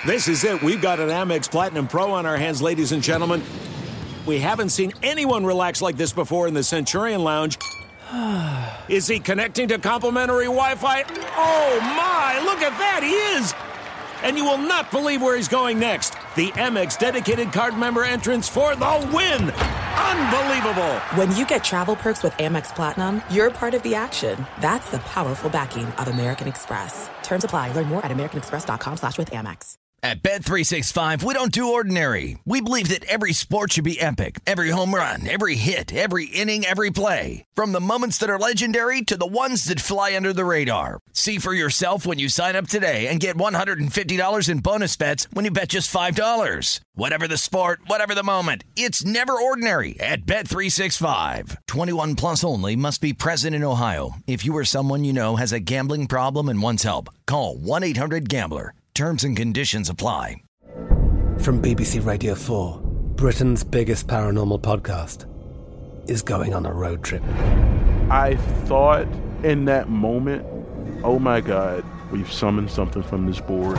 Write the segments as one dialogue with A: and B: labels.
A: This is it. We've got an Amex Platinum Pro on our hands, ladies and gentlemen. We haven't seen anyone relax like this before in the Centurion Lounge. Is he connecting to complimentary Wi-Fi? Oh, my. Look at that. He is. And you will not believe where he's going next. The Amex dedicated card member entrance for the win. Unbelievable.
B: When you get travel perks with Amex Platinum, you're part of the action. That's the powerful backing of American Express. Terms apply. Learn more at americanexpress.com/withAmex.
C: At Bet365, we don't do ordinary. We believe that every sport should be epic. Every home run, every hit, every inning, every play. From the moments that are legendary to the ones that fly under the radar. See for yourself when you sign up today and get $150 in bonus bets when you bet just $5. Whatever the sport, whatever the moment, it's never ordinary at Bet365. 21 plus only. Must be present in Ohio. If you or someone you know has a gambling problem and wants help, call 1-800-GAMBLER. Terms and conditions apply.
D: From BBC Radio 4, Britain's biggest paranormal podcast is going on a road trip.
E: I thought in that moment, oh my God, we've summoned something from this board.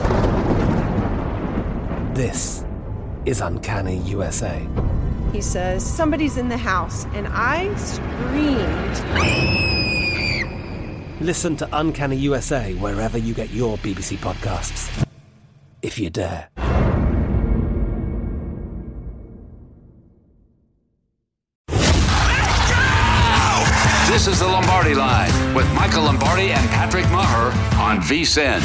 D: This is Uncanny USA.
F: He says, somebody's in the house, and I screamed.
D: Listen to Uncanny USA wherever you get your BBC podcasts, if you dare.
G: This is the Lombardi Line with Michael Lombardi and Patrick Maher on VSiN.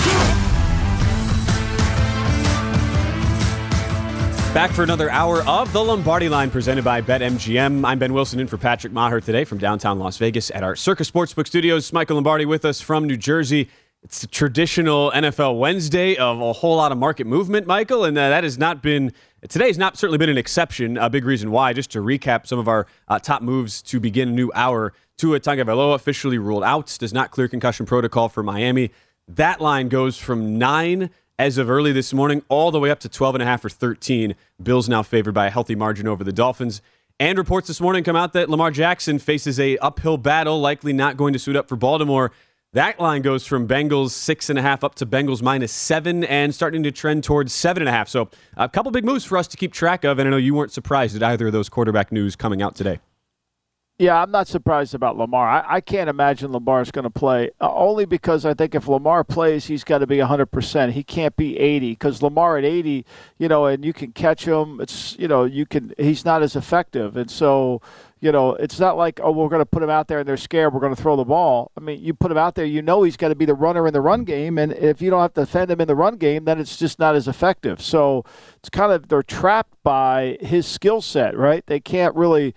H: Back for another hour of the Lombardi Line presented by BetMGM. I'm Ben Wilson in for Patrick Maher today from downtown Las Vegas at our Circus Sportsbook studios. Michael Lombardi with us from New Jersey. It's the traditional NFL Wednesday of a whole lot of market movement, Michael, and that has not been – today has not certainly been an exception. A big reason why, just to recap some of our top moves to begin a new hour. Tua Tagovailoa officially ruled out, does not clear concussion protocol for Miami. That line goes from 9 as of early this morning all the way up to 12.5 or 13. Bills now favored by a healthy margin over the Dolphins. And reports this morning come out that Lamar Jackson faces a uphill battle, likely not going to suit up for Baltimore. That line goes from Bengals 6.5 up to Bengals -7 and starting to trend towards 7.5. So a couple big moves for us to keep track of. And I know you weren't surprised at either of those quarterback news coming out today.
I: Yeah, I'm not surprised about Lamar. I can't imagine Lamar's going to play, only because I think if Lamar plays, he's got to be 100%. He can't be 80 because Lamar at 80, and you can catch him. It's, he's not as effective. And so, it's not like, we're going to put him out there and they're scared we're going to throw the ball. I mean, you put him out there, he's got to be the runner in the run game. And if you don't have to defend him in the run game, then it's just not as effective. So it's kind of, they're trapped by his skill set, right? They can't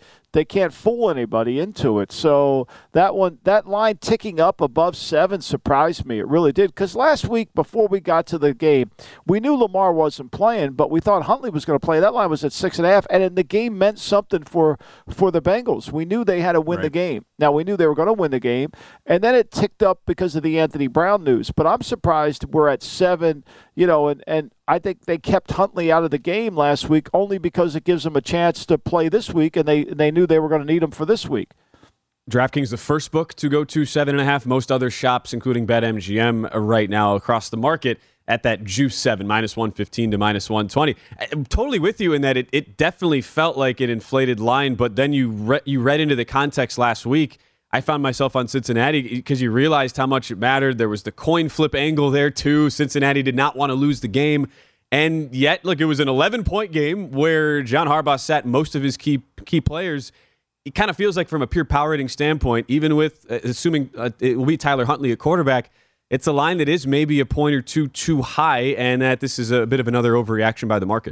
I: fool anybody into it. So that line ticking up above 7 surprised me. It really did. Because last week, before we got to the game, we knew Lamar wasn't playing, but we thought Huntley was going to play. That line was at 6.5, and the game meant something for the Bengals. We knew they had to win the game. Now, we knew they were going to win the game, and then it ticked up because of the Anthony Brown news. But I'm surprised we're at 7, and I think they kept Huntley out of the game last week only because it gives them a chance to play this week, and they knew they were going to need him for this week.
H: DraftKings, the first book to go to 7.5. Most other shops, including BetMGM, right now across the market at that juice 7, -115 to -120. I'm totally with you in that it definitely felt like an inflated line, but then you read into the context last week. I found myself on Cincinnati because you realized how much it mattered. There was the coin flip angle there, too. Cincinnati did not want to lose the game. And yet, look, it was an 11-point game where John Harbaugh sat most of his key players. It kind of feels like from a pure power rating standpoint, even with assuming it will be Tyler Huntley at quarterback, it's a line that is maybe a point or two too high, and that this is a bit of another overreaction by the market.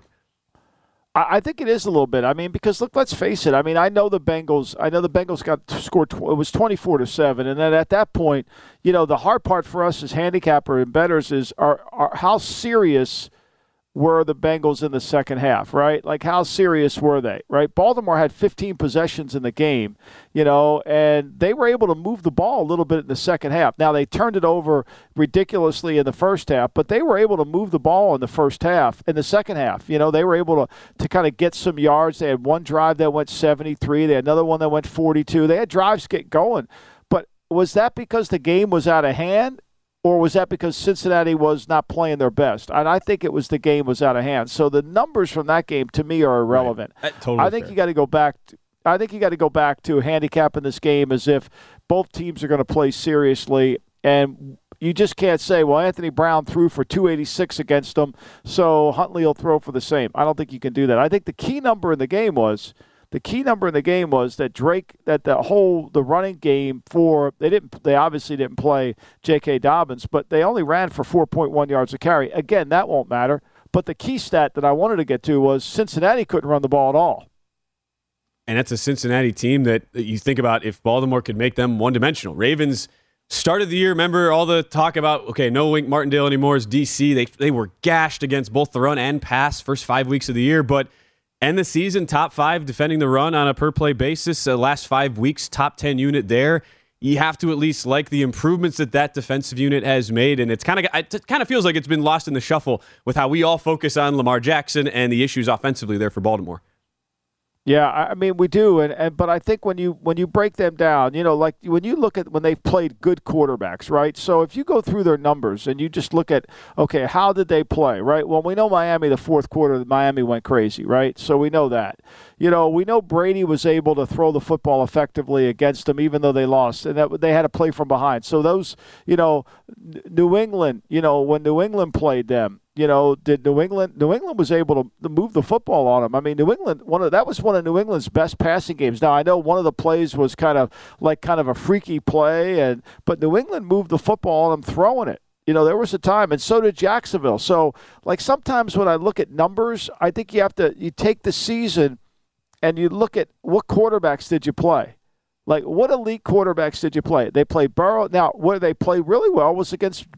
I: I think it is a little bit. I mean, because look, let's face it. I mean, I know the Bengals got scored. It was 24-7, and then at that point, the hard part for us as handicapper and bettors is are how serious were the Bengals in the second half, right? Like, how serious were they, right? Baltimore had 15 possessions in the game, and they were able to move the ball a little bit in the second half. Now, they turned it over ridiculously in the first half, but they were able to move the ball in the first half. In the second half, they were able to kind of get some yards. They had one drive that went 73. They had another one that went 42. They had drives get going. But was that because the game was out of hand? Or was that because Cincinnati was not playing their best? And I think it was the game was out of hand. So the numbers from that game to me are irrelevant.
H: Right. Totally
I: I think
H: fair.
I: you got to go back. I think you got to go back to handicapping this game as if both teams are going to play seriously, and you just can't say, well, Anthony Brown threw for 286 against them, so Huntley will throw for the same. I don't think you can do that. I think the key number in the game was that the running game they obviously didn't play J.K. Dobbins, but they only ran for 4.1 yards a carry. Again, that won't matter. But the key stat that I wanted to get to was Cincinnati couldn't run the ball at all.
H: And that's a Cincinnati team that you think about if Baltimore could make them one-dimensional. Ravens started the year, remember all the talk about, okay, no Wink Martindale anymore as DC. They were gashed against both the run and pass first 5 weeks of the year, but end the season top 5 defending the run on a per-play basis. Last 5 weeks, top 10 unit there. You have to at least like the improvements that defensive unit has made, and it kind of feels like it's been lost in the shuffle with how we all focus on Lamar Jackson and the issues offensively there for Baltimore.
I: Yeah, I mean we do, but I think when you break them down, like when you look at when they've played good quarterbacks, right? So if you go through their numbers and you just look at, okay, how did they play, right? Well, we know Miami, the fourth quarter, Miami went crazy, right? So we know that. We know Brady was able to throw the football effectively against them, even though they lost, and that they had to play from behind. So those, New England, when New England played them. Did New England was able to move the football on them. I mean, New England, that was one of New England's best passing games. Now, I know one of the plays was kind of a freaky play, but New England moved the football on them throwing it. There was a time, and so did Jacksonville. So, sometimes when I look at numbers, I think you take the season and you look at what quarterbacks did you play. What elite quarterbacks did you play? They played Burrow. Now, where they played really well was against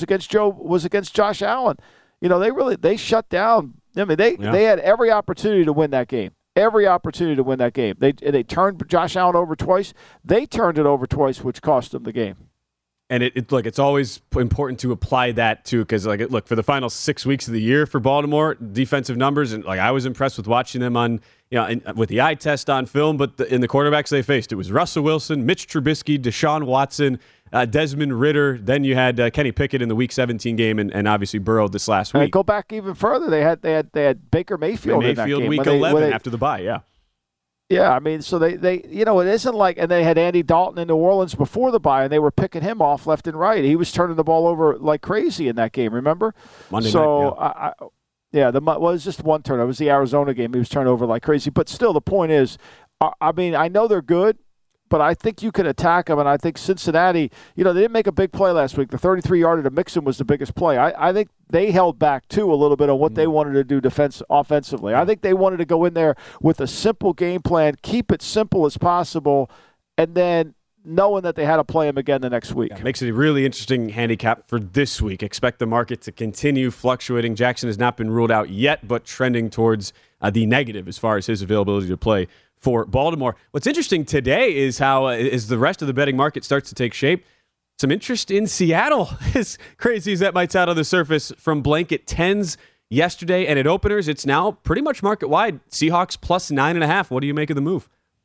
I: Josh Allen. They shut down. I mean, they had every opportunity to win that game. Every opportunity to win that game. They turned Josh Allen over twice. They turned it over twice, which cost them the game.
H: And it's always important to apply that too, because for the final 6 weeks of the year for Baltimore, defensive numbers, and I was impressed with watching them on with the eye test on film. But in the quarterbacks they faced, it was Russell Wilson, Mitch Trubisky, Deshaun Watson, Desmond Ridder. Then you had Kenny Pickett in the Week 17 game, and obviously Burrow this last week.
I: Go back even further. They had Baker Mayfield in that game.
H: Week 11 after the bye. Yeah.
I: Yeah, I mean, so they it isn't like, and they had Andy Dalton in New Orleans before the bye, and they were picking him off left and right. He was turning the ball over like crazy in that game, remember?
H: Monday night,
I: yeah. It was just one turn. It was the Arizona game. He was turning over like crazy. But still, the point is, I mean, I know they're good, but I think you can attack them, and I think Cincinnati, they didn't make a big play last week. The 33-yarder to Mixon was the biggest play. I think they held back, too, a little bit on what they wanted to do offensively. I think they wanted to go in there with a simple game plan, keep it simple as possible, and then knowing that they had to play him again the next week.
H: Yeah, makes it a really interesting handicap for this week. Expect the market to continue fluctuating. Jackson has not been ruled out yet, but trending towards the negative as far as his availability to play for Baltimore. What's interesting today is how, as the rest of the betting market starts to take shape, some interest in Seattle, as crazy as that might sound on the surface, from blanket 10s yesterday, and at openers, it's now pretty much market-wide. Seahawks plus 9.5. What do you make of the move?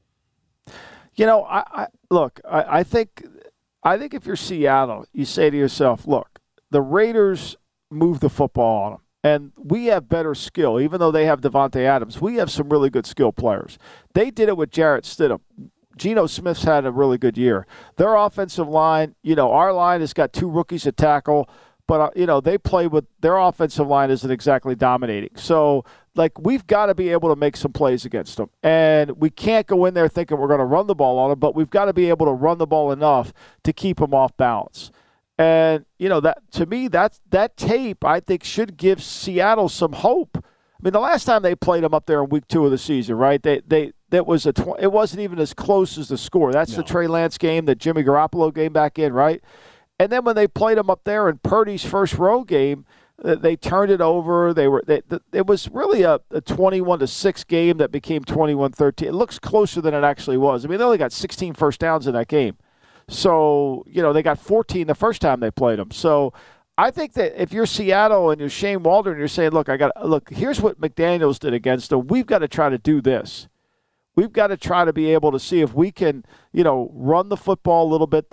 I: I think if you're Seattle, you say to yourself, look, the Raiders move the football on them. And we have better skill. Even though they have Devontae Adams, we have some really good skill players. They did it with Jarrett Stidham. Geno Smith's had a really good year. Their offensive line, our line has got 2 rookies at tackle, but, they play with their offensive line isn't exactly dominating. So, we've got to be able to make some plays against them. And we can't go in there thinking we're going to run the ball on them, but we've got to be able to run the ball enough to keep them off balance. And, that to me, that tape, I think, should give Seattle some hope. I mean, the last time they played them up there in week 2 of the season, right, it wasn't even as close as the score. That's the Trey Lance game, the Jimmy Garoppolo game back in, right? And then when they played them up there in Purdy's first row game, they turned it over. It was really a 21-6 game that became 21-13. It looks closer than it actually was. I mean, they only got 16 first downs in that game. So, they got 14 the first time they played them. So, I think that if you're Seattle and you're Shane Waldron, you're saying, look, here's what McDaniels did against them. We've got to try to do this. We've got to try to be able to see if we can, run the football a little bit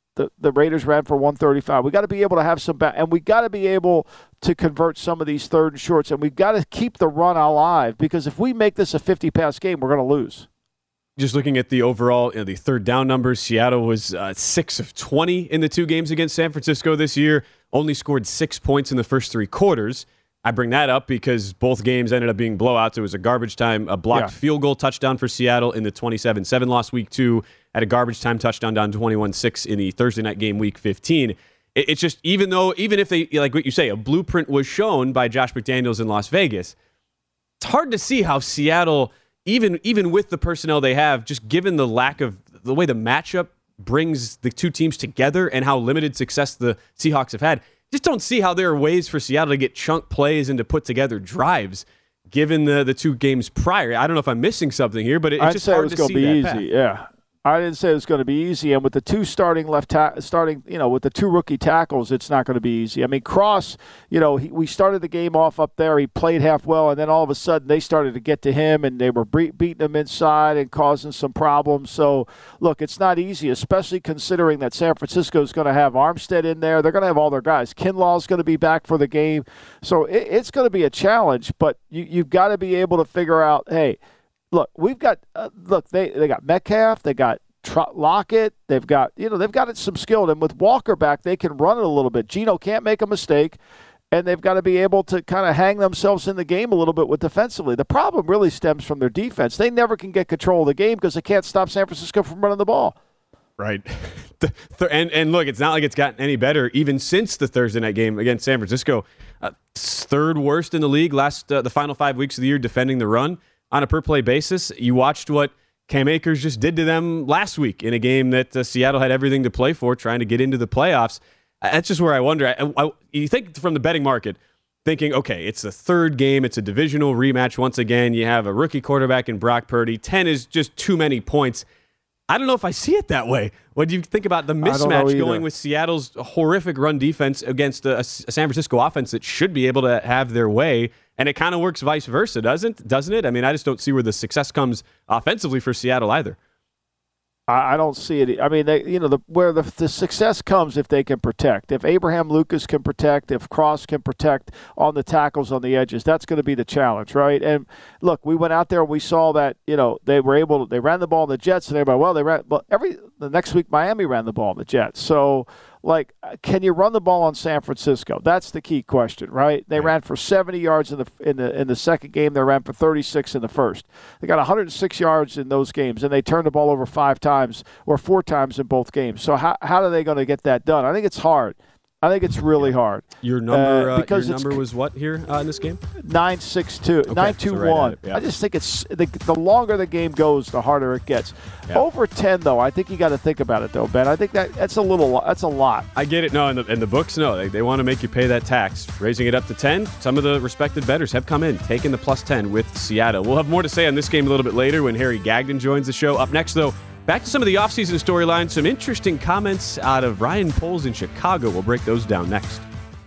I: the Raiders ran for 135. We got to be able to have some and we got to be able to convert some of these third and shorts, and we've got to keep the run alive, because if we make this a 50-pass game, we're going to lose.
H: Just looking at the overall, the third down numbers, Seattle was 6 of 20 in the 2 games against San Francisco this year, only scored 6 points in the first 3 quarters. I bring that up because both games ended up being blowouts. It was a garbage time, a blocked field goal touchdown for Seattle in the 27-7 loss week 2, at a garbage time touchdown down 21-6 in the Thursday night game week 15. It's just, even if they, like what you say, a blueprint was shown by Josh McDaniels in Las Vegas, it's hard to see how Seattle, even with the personnel they have, just given the lack of the way the matchup brings the two teams together and how limited success the Seahawks have had, just don't see how there are ways for Seattle to get chunk plays and to put together drives, given the 2 games prior. I don't know if I'm missing something here, but it's just hard to see that path. I'd say it was going to be easy,
I: yeah. I didn't say it was going to be easy, and with the 2 with the 2 rookie tackles, it's not going to be easy. I mean, Cross, we started the game off up there. He played half well, and then all of a sudden they started to get to him, and they were beating him inside and causing some problems. So, look, it's not easy, especially considering that San Francisco is going to have Armstead in there. They're going to have all their guys. Kinlaw's going to be back for the game. So it's going to be a challenge, but you've got to be able to figure out, hey, look, we've got they got Metcalf, they got Lockett, they've got it some skilled, and with Walker back, they can run it a little bit. Geno can't make a mistake, and they've got to be able to kind of hang themselves in the game a little bit with defensively. The problem really stems from their defense. They never can get control of the game because they can't stop San Francisco from running the ball.
H: Right. And look, it's not like it's gotten any better even since the Thursday night game against San Francisco. 3rd worst in the league the final 5 weeks of the year defending the run on a per-play basis. You watched what Cam Akers just did to them last week in a game that Seattle had everything to play for, trying to get into the playoffs. That's just where I wonder. You think from the betting market, thinking, okay, it's the 3rd game, it's a divisional rematch once again, you have a rookie quarterback in Brock Purdy, 10 is just too many points. I don't know if I see it that way. What do you think about the mismatch going with Seattle's horrific run defense against a San Francisco offense that should be able to have their way? And it kind of works vice versa, doesn't it? I mean, I just don't see where the success comes offensively for Seattle either.
I: I don't see it. I mean, where the success comes if they can protect. If Abraham Lucas can protect, if Cross can protect on the tackles on the edges, that's going to be the challenge, right? And look, we went out there and we saw that they ran the ball on the Jets, and everybody, the next week Miami ran the ball on the Jets. So, can you run the ball on San Francisco? That's the key question, right? They ran for 70 yards in the second game. They ran for 36 in the first. They got 106 yards in those games, and they turned the ball over 5 times or 4 times in both games. So how are they going to get that done? I think it's hard. I think it's really hard.
H: Your number was what here in this game?
I: 9-6-2, 9-2-1. Yeah. I just think it's the longer the game goes, the harder it gets. Yeah. Over 10, though, I think you got to think about it, though, Ben. I think that's a lot. I
H: get it. No, and the books, no, they want to make you pay that tax. Raising it up to 10, some of the respected bettors have come in, taking the plus 10 with Seattle. We'll have more to say on this game a little bit later when Harry Gagnon joins the show. Up next, though, back to some of the offseason storylines, some interesting comments out of Ryan Poles in Chicago. We'll break those down next.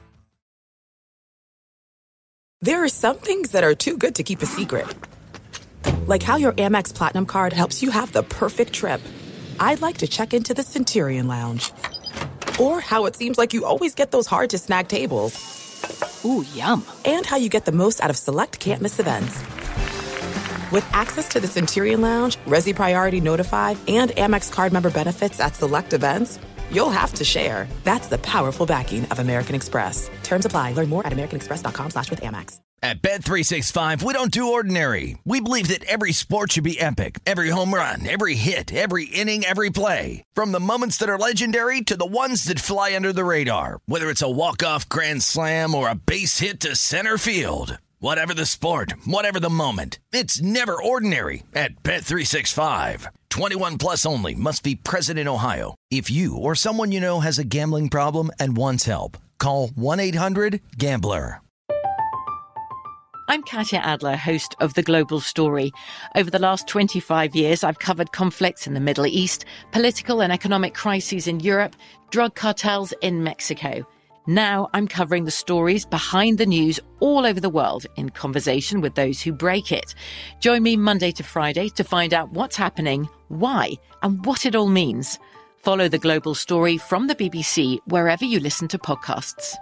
B: There are some things that are too good to keep a secret. Like how your Amex Platinum card helps you have the perfect trip. I'd like to check into the Centurion Lounge. Or how it seems like you always get those hard-to-snag tables.
J: Ooh, yum.
B: And how you get the most out of select can't-miss events. With access to the Centurion Lounge, Resi Priority Notified, and Amex card member benefits at select events, you'll have to share. That's the powerful backing of American Express. Terms apply. Learn more at americanexpress.com/withAmex.
C: At Bet365, we don't do ordinary. We believe that every sport should be epic. Every home run, every hit, every inning, every play. From the moments that are legendary to the ones that fly under the radar. Whether it's a walk-off grand slam or a base hit to center field. Whatever the sport, whatever the moment, it's never ordinary at Bet365. 21 plus only. Must be present in Ohio. If you or someone you know has a gambling problem and wants help, call 1-800-GAMBLER.
J: I'm Katya Adler, host of The Global Story. Over the last 25 years, I've covered conflicts in the Middle East, political and economic crises in Europe, drug cartels in Mexico. Now I'm covering the stories behind the news all over the world in conversation with those who break it. Join me Monday to Friday to find out what's happening, why, and what it all means. Follow The Global Story from the BBC wherever you listen to podcasts.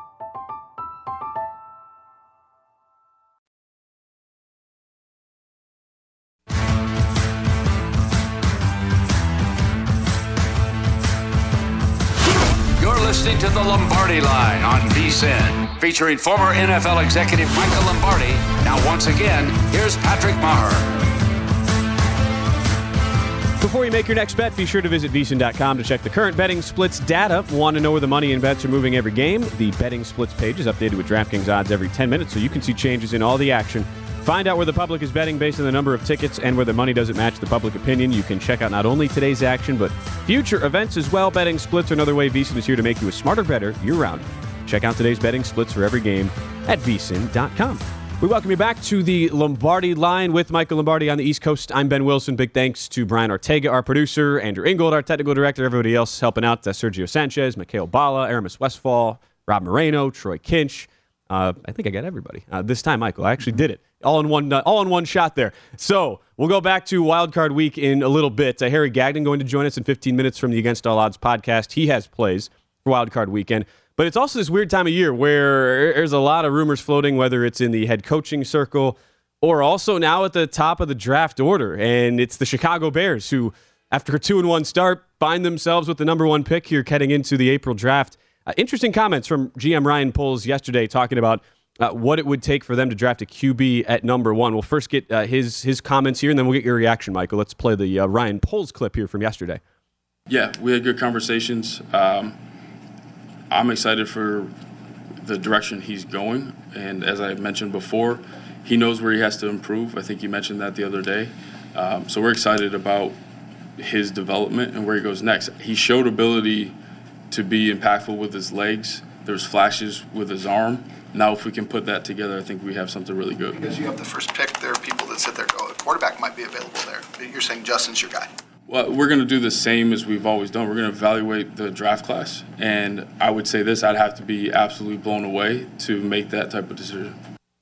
G: You're listening to The Lombardi Line on VSiN, featuring former NFL executive Michael Lombardi. Now, once again, here's Patrick Maher.
H: Before you make your next bet, be sure to visit VSiN.com to check the current betting splits data. Want to know where the money and bets are moving every game? The betting splits page is updated with DraftKings odds every 10 minutes, so you can see changes in all the action. Find out where the public is betting based on the number of tickets and where the money doesn't match the public opinion. You can check out not only today's action, but future events as well. Betting splits are another way VSiN is here to make you a smarter bettor year-round. Check out today's betting splits for every game at VSiN.com. We welcome you back to the Lombardi Line with Michael Lombardi on the East Coast. I'm Ben Wilson. Big thanks to Brian Ortega, our producer, Andrew Ingold, our technical director, everybody else helping out. Sergio Sanchez, Mikhail Bala, Aramis Westfall, Rob Moreno, Troy Kinch. I think I got everybody. This time, Michael, I actually did it. All in one shot there. So we'll go back to Wild Card Week in a little bit. Harry Gagnon going to join us in 15 minutes from the Against All Odds podcast. He has plays for Wild Card Weekend. But it's also this weird time of year where there's a lot of rumors floating, whether it's in the head coaching circle or also now at the top of the draft order. And it's the Chicago Bears who, after a 2-1 start, find themselves with the number 1 pick here heading into the April draft. Interesting comments from GM Ryan Poles yesterday talking about what it would take for them to draft a QB at number 1. We'll first get his comments here, and then we'll get your reaction, Michael. Let's play the Ryan Poles clip here from yesterday.
K: Yeah, we had good conversations. I'm excited for the direction he's going, and as I mentioned before, he knows where he has to improve. I think you mentioned that the other day. So we're excited about his development and where he goes next. He showed ability to be impactful with his legs. There's flashes with his arm. Now if we can put that together, I think we have something really good.
L: Because you have the first pick, there are people that sit there and go, a quarterback might be available there. You're saying Justin's your guy.
K: Well, we're going to do the same as we've always done. We're going to evaluate the draft class. And I would say this, I'd have to be absolutely blown away to make that type of decision.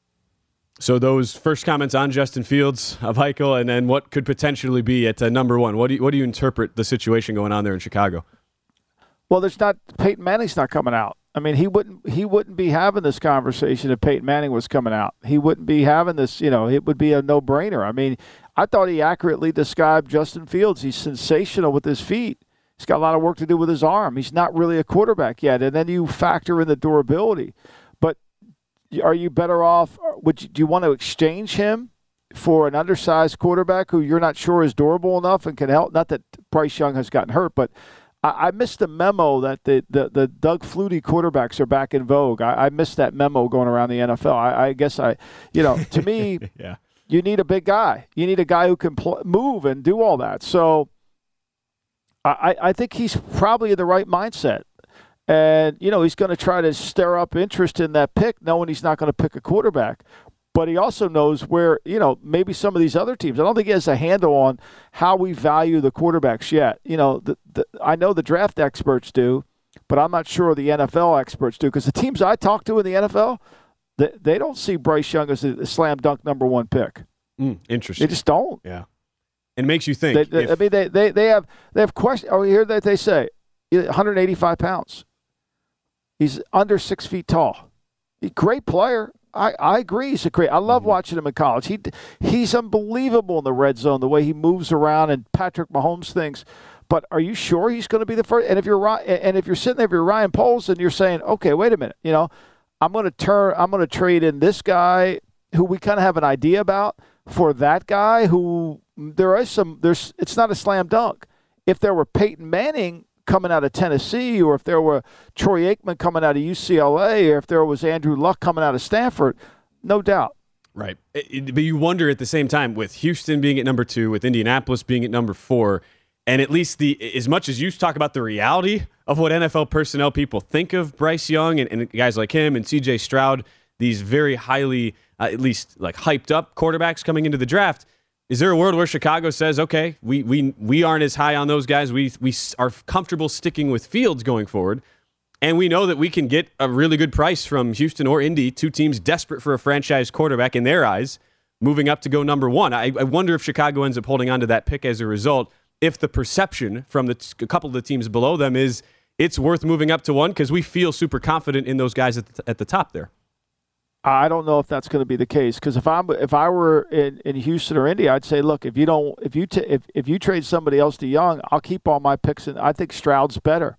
H: So those first comments on Justin Fields, Michael, and then what could potentially be at number 1. What do you interpret the situation going on there in Chicago?
I: Well, Peyton Manning's not coming out. I mean, he wouldn't be having this conversation if Peyton Manning was coming out. He wouldn't be having this, it would be a no-brainer. I mean, I thought he accurately described Justin Fields. He's sensational with his feet. He's got a lot of work to do with his arm. He's not really a quarterback yet. And then you factor in the durability. But are you better off? Do you want to exchange him for an undersized quarterback who you're not sure is durable enough and can help? Not that Bryce Young has gotten hurt, but I missed the memo that the Doug Flutie quarterbacks are back in vogue. I missed that memo going around the NFL. I guess to me,
H: yeah.
I: You need a big guy. You need a guy who can move and do all that. So I think he's probably in the right mindset. And, he's going to try to stir up interest in that pick, knowing he's not going to pick a quarterback. But he also knows where, maybe some of these other teams. I don't think he has a handle on how we value the quarterbacks yet. I know the draft experts do, but I'm not sure the NFL experts do. Because the teams I talk to in the NFL, they don't see Bryce Young as a slam dunk number 1 pick.
H: Interesting.
I: They just don't.
H: Yeah. And it makes you think.
I: They have questions. Oh, you hear that they say 185 pounds. He's under 6 feet tall. He's a great player. I agree. He's a great. I love watching him in college. He's unbelievable in the red zone, the way he moves around and Patrick Mahomes things. But are you sure he's going to be the first? And if you're sitting there, if you're Ryan Poles, and you're saying, okay, wait a minute, I'm going to trade in this guy who we kind of have an idea about for that guy who it's not a slam dunk. If there were Peyton Manning coming out of Tennessee, or if there were Troy Aikman coming out of UCLA, or if there was Andrew Luck coming out of Stanford, no doubt.
H: Right. But you wonder at the same time, with Houston being at number 2, with Indianapolis being at number 4, and at least as much as you talk about the reality of what NFL personnel people think of Bryce Young and guys like him and C.J. Stroud, these very highly, at least like hyped up quarterbacks coming into the draft, is there a world where Chicago says, okay, we aren't as high on those guys. We are comfortable sticking with Fields going forward, and we know that we can get a really good price from Houston or Indy, 2 teams desperate for a franchise quarterback in their eyes, moving up to go number 1. I wonder if Chicago ends up holding on to that pick as a result. if the perception from a couple of the teams below them is it's worth moving up to 1 because we feel super confident in those guys at the top there.
I: I don't know if that's going to be the case, because if I were in Houston or Indy, I'd say, look, if you trade somebody else to Young, I'll keep all my picks, and I think Stroud's better.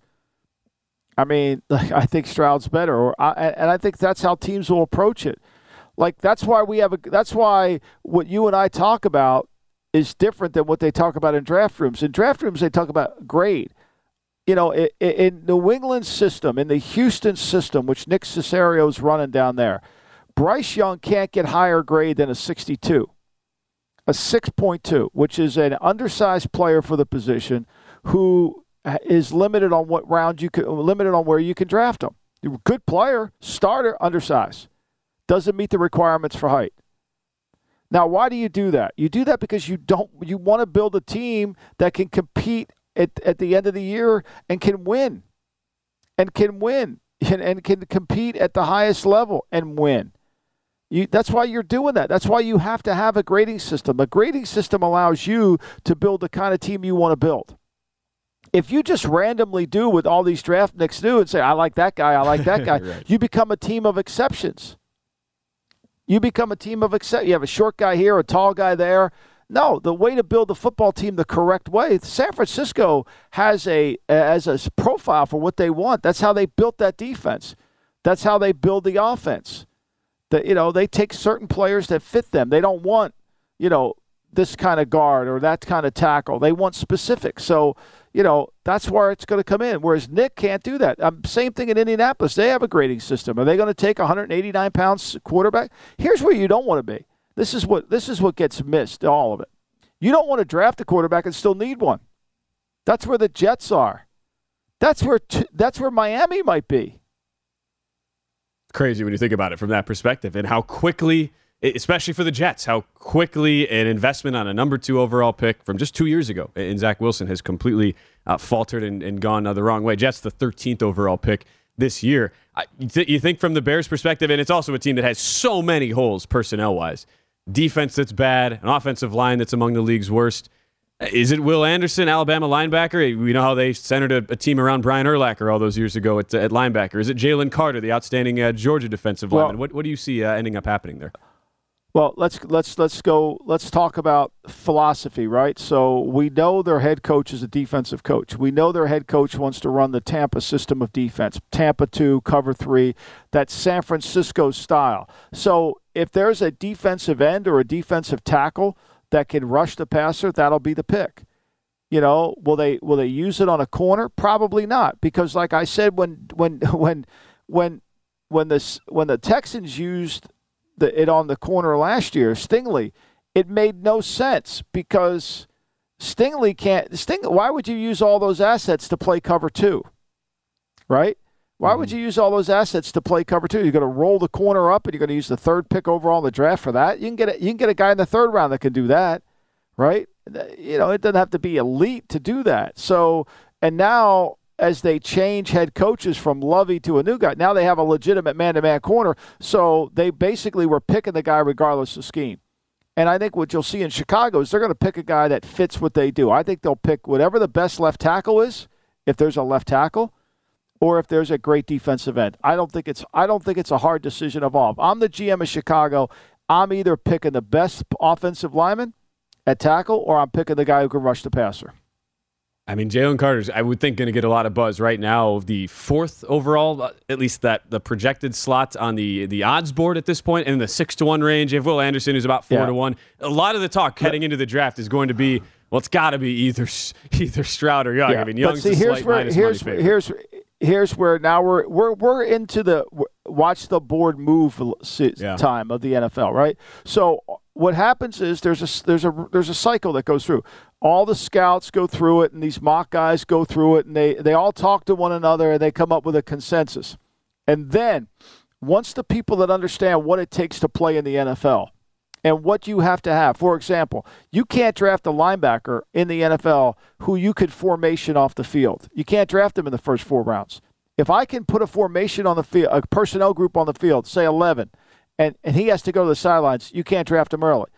I: I mean, I think Stroud's better, and I think that's how teams will approach it. Like that's why what you and I talk about is different than what they talk about in draft rooms. In draft rooms, they talk about grade. You know, in New England's system, in the Houston system, which Nick Cesario's running down there, Bryce Young can't get higher grade than a 62, a 6.2, which is an undersized player for the position who is limited on where you can draft him. Good player, starter, undersized. Doesn't meet the requirements for height. Now, why do you do that? You do that because you want to build a team that can compete at the end of the year and can win. And can compete at the highest level and win. That's why you're doing that. That's why you have to have a grading system. A grading system allows you to build the kind of team you want to build. If you just randomly do what all these draft nicks do and say, I like that guy, right. You become a team of exceptions. You have a short guy here, a tall guy there. No, the way to build a football team the correct way, San Francisco has a profile for what they want. That's how they built that defense. That's how they build the offense. They take certain players that fit them. They don't want, this kind of guard or that kind of tackle. They want specific. So, that's where it's going to come in. Whereas Nick can't do that. Same thing in Indianapolis. They have a grading system. Are they going to take a 189-pound quarterback? Here's where you don't want to be. This is what gets missed, all of it. You don't want to draft a quarterback and still need one. That's where the Jets are. That's where Miami might be.
H: Crazy when you think about it from that perspective, and how quickly, especially for the Jets, how quickly an investment on a number 2 overall pick from just 2 years ago in Zach Wilson has completely faltered and gone the wrong way. Jets, the 13th overall pick this year. You think from the Bears' perspective, and it's also a team that has so many holes personnel-wise. Defense that's bad, an offensive line that's among the league's worst. Is it Will Anderson, Alabama linebacker? We know how they centered a team around Brian Urlacher all those years ago at linebacker. Is it Jalen Carter, the outstanding Georgia defensive lineman? What do you see ending up happening there?
I: Well, let's talk about philosophy, right? So we know their head coach is a defensive coach. We know their head coach wants to run the Tampa system of defense, Tampa 2, cover 3, that San Francisco style. So if there's a defensive end or a defensive tackle that can rush the passer, that'll be the pick. Will they use it on a corner? Probably not, because like I said, when the Texans used it on the corner last year, Stingley, it made no sense because why would you use all those assets to play cover 2? Right? Why would you use all those assets to play cover 2? You're going to roll the corner up and you're going to use the 3rd pick overall in the draft for that? You can get a guy in the 3rd round that can do that, right? It doesn't have to be elite to do that. So, and now as they change head coaches from Lovey to a new guy, now they have a legitimate man-to-man corner. So they basically were picking the guy regardless of scheme. And I think what you'll see in Chicago is they're going to pick a guy that fits what they do. I think they'll pick whatever the best left tackle is, if there's a left tackle, or if there's a great defensive end. I don't think it's a hard decision of all. If I'm the GM of Chicago, I'm either picking the best offensive lineman at tackle, or I'm picking the guy who can rush the passer.
H: I mean, Jalen Carter's, I would think, going to get a lot of buzz right now. The 4th overall, at least the projected slot on the odds board at this point, and in the 6-1 range. You have Will Anderson, who's about 4-1. A lot of the talk heading into the draft is going to be, well, it's got to be either Stroud or Young.
I: Yeah.
H: I mean, Young's the slight minus money favorite.
I: Here's where now we're into the watch the board move time of the NFL, right? So what happens is there's a cycle that goes through. All the scouts go through it, and these mock guys go through it, and they all talk to one another, and they come up with a consensus. And then once the people that understand what it takes to play in the NFL and what you have to have, for example, you can't draft a linebacker in the NFL who you could formation off the field. You can't draft him in the first 4 rounds. If I can put a formation on the field, a personnel group on the field, say 11, and he has to go to the sidelines, you can't draft him early.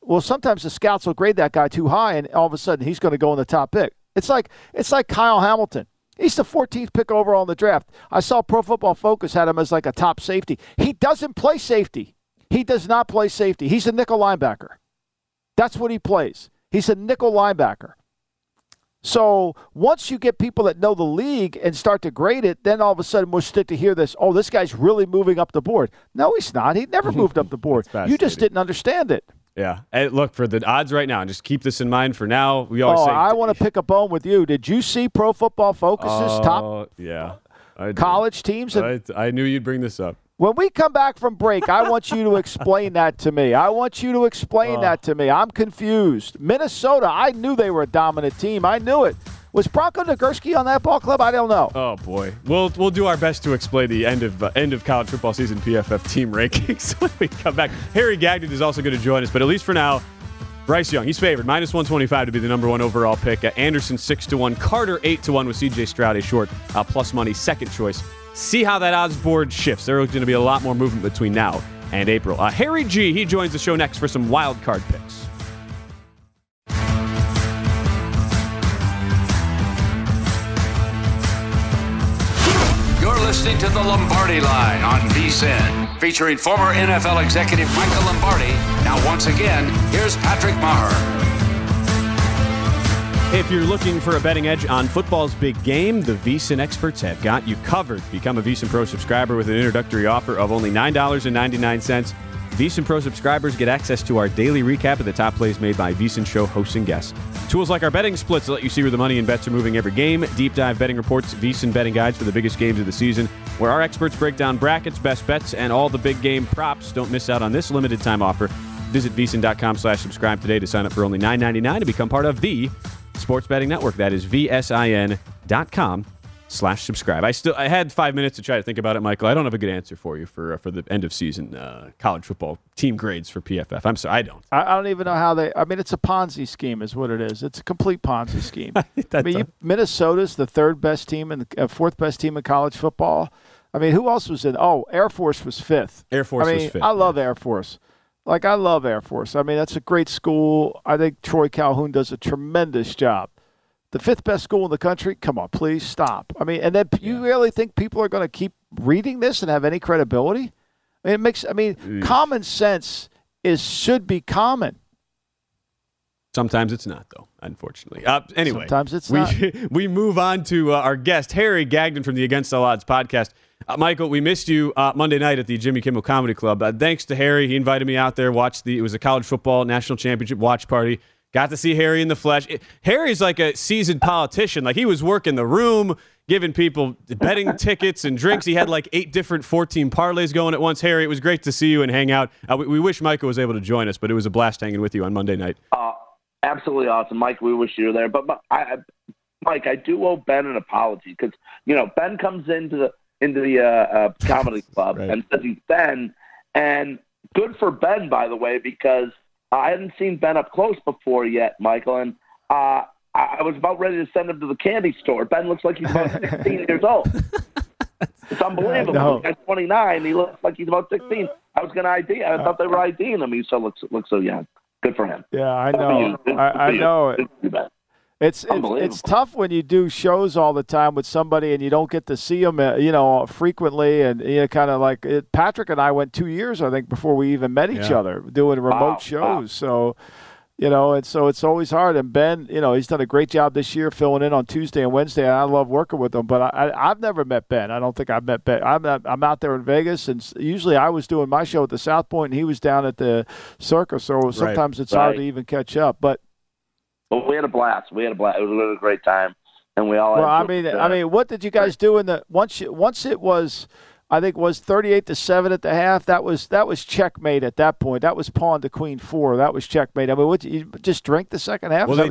I: Well, sometimes the scouts will grade that guy too high, and all of a sudden he's going to go in the top pick. It's like Kyle Hamilton. He's the 14th pick overall in the draft. I saw Pro Football Focus had him as like a top safety. He doesn't play safety. He does not play safety. He's a nickel linebacker. That's what he plays. He's a nickel linebacker. So once you get people that know the league and start to grade it, then all of a sudden we'll start to hear this, oh, this guy's really moving up the board. No, he's not. He never moved up the board. You just didn't understand it.
H: Yeah. And look, for the odds right now, and just keep this in mind for now, we always say.
I: I want to pick a bone with you. Did you see Pro Football Focus's top college teams?
H: I knew you'd bring this up.
I: When we come back from break, I want you to explain that to me. I'm confused. Minnesota, I knew they were a dominant team. I knew it. Was Bronco Nagurski on that ball club? I don't know.
H: Oh, boy. We'll do our best to explain the end of college football season PFF team rankings when we come back. Harry Gagnon is also going to join us, but at least for now, Bryce Young, he's favored. -125 to be the number one overall pick. Anderson 6-1. Carter 8-1 with C.J. Stroud, a short plus money second choice. See how that odds board shifts. There's going to be a lot more movement between now and April. Harry G, he joins the show next for some wild card picks.
G: You're listening to the Lombardi Line on VSiN, featuring former NFL executive Michael Lombardi. Now, once again, here's Patrick Maher.
H: If you're looking for a betting edge on football's big game, the VSiN experts have got you covered. Become a VSiN Pro subscriber with an introductory offer of only $9.99. VSiN Pro subscribers get access to our daily recap of the top plays made by VSiN show hosts and guests. Tools like our betting splits let you see where the money and bets are moving every game. Deep dive betting reports, VSiN betting guides for the biggest games of the season, where our experts break down brackets, best bets, and all the big game props. Don't miss out on this limited time offer. Visit VSiN.com/subscribe today to sign up for only $9.99 to become part of the Sports Betting Network. That is VSIN.com/subscribe. I had 5 minutes to try to think about it, Michael. I don't have a good answer for you for the end of season college football team grades for PFF. I'm sorry, I don't.
I: I don't even know how they. I mean, it's a Ponzi scheme, is what it is. It's a complete Ponzi scheme. Minnesota's the third best team and fourth best team in college football. I mean, who else was in? Oh, Air Force was fifth.
H: Air Force was fifth.
I: I love Air Force. I love Air Force. I mean, that's a great school. I think Troy Calhoun does a tremendous job. The fifth best school in the country? Come on, please stop. I mean, and then you really think people are going to keep reading this and have any credibility? I mean, common sense should be common.
H: Sometimes it's not, though, unfortunately. Anyway,
I: sometimes it's not.
H: We move on to our guest, Harry Gagnon from the Against All Odds podcast. Michael, we missed you Monday night at the Jimmy Kimmel Comedy Club. Thanks to Harry. He invited me out there, it was a college football national championship watch party. Got to see Harry in the flesh. Harry's like a seasoned politician. Like, he was working the room, giving people betting tickets and drinks. He had like 8 different 14 parlays going at once. Harry, it was great to see you and hang out. We wish Michael was able to join us, but it was a blast hanging with you on Monday night.
M: Absolutely awesome. Mike, we wish you were there. But Mike, I do owe Ben an apology because, Ben comes into the comedy club and says he's Ben. And good for Ben, by the way, because I hadn't seen Ben up close before yet, Michael. And I was about ready to send him to the candy store. Ben looks like he's about 16 years old. It's unbelievable.
I: No.
M: He's 29. He looks like he's about 16. I was going to ID. I thought they were IDing him. He still looks so young. Good for him.
I: Yeah, I know. I know it. It's tough when you do shows all the time with somebody and you don't get to see them, frequently. And kind of like Patrick and I went 2 years, I think, before we even met each other doing remote shows. So, and so it's always hard. And Ben, he's done a great job this year filling in on Tuesday and Wednesday. And I love working with him. But I've never met Ben. I don't think I've met Ben. I'm out there in Vegas, and usually I was doing my show at the South Point, and he was down at the Circus. So sometimes it's hard to even catch up. But
M: we had a blast. It was a great time, and we all.
I: Well, I mean, what did you guys do in the once it was? I think was 38-7 at the half. That was checkmate at that point. That was pawn to queen 4. That was checkmate. I mean, what, you just drink the second half?
H: Well, they